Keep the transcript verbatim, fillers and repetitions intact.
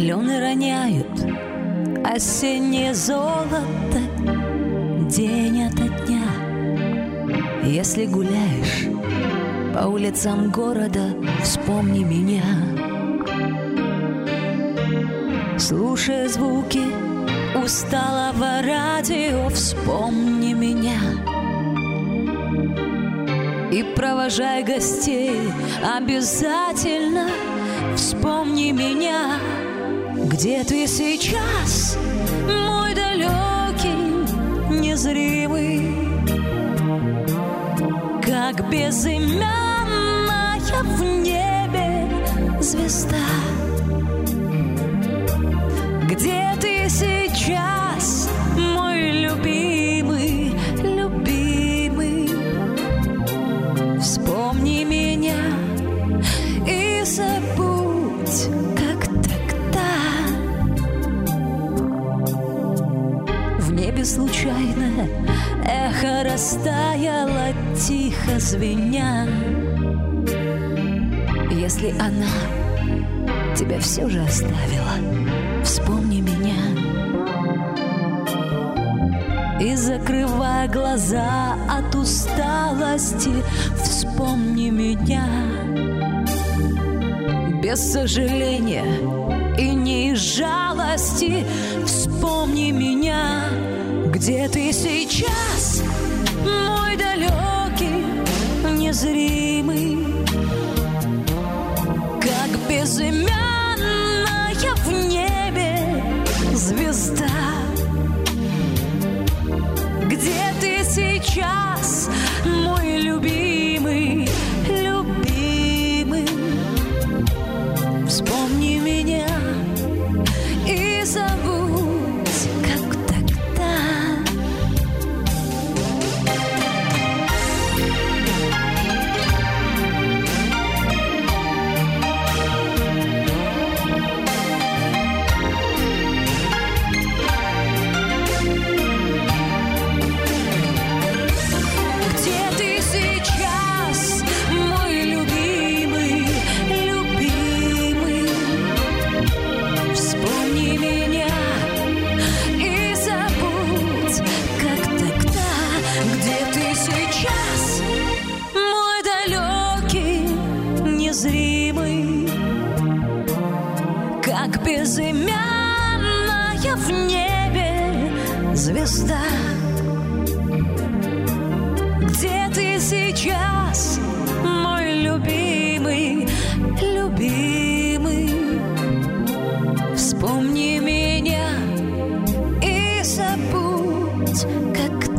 Клены роняют осеннее золото день ото дня. Если гуляешь по улицам города, вспомни меня. Слушая звуки усталого радио, вспомни меня. И провожай гостей, обязательно вспомни меня. Где ты сейчас, мой далекий, незримый, как безымянная в небе звезда? Где ты сейчас, мой любимый, любимый? Вспомни меня и забудь, как тогда. В небе случайно эхо растаяло, тихо звеня. Если она тебя все же оставила, вспомни меня. И закрывая глаза от усталости, вспомни меня. Без сожаления и не из жалости, вспомни меня. Где ты сейчас, мой далекий, незримый, как безымянная в небе звезда? Где ты сейчас, мой любимый, любимый? Вспомни меня и забудь, как тогда. Как безымянная в небе звезда. Где ты сейчас, мой любимый, любимый? Вспомни меня и забудь, как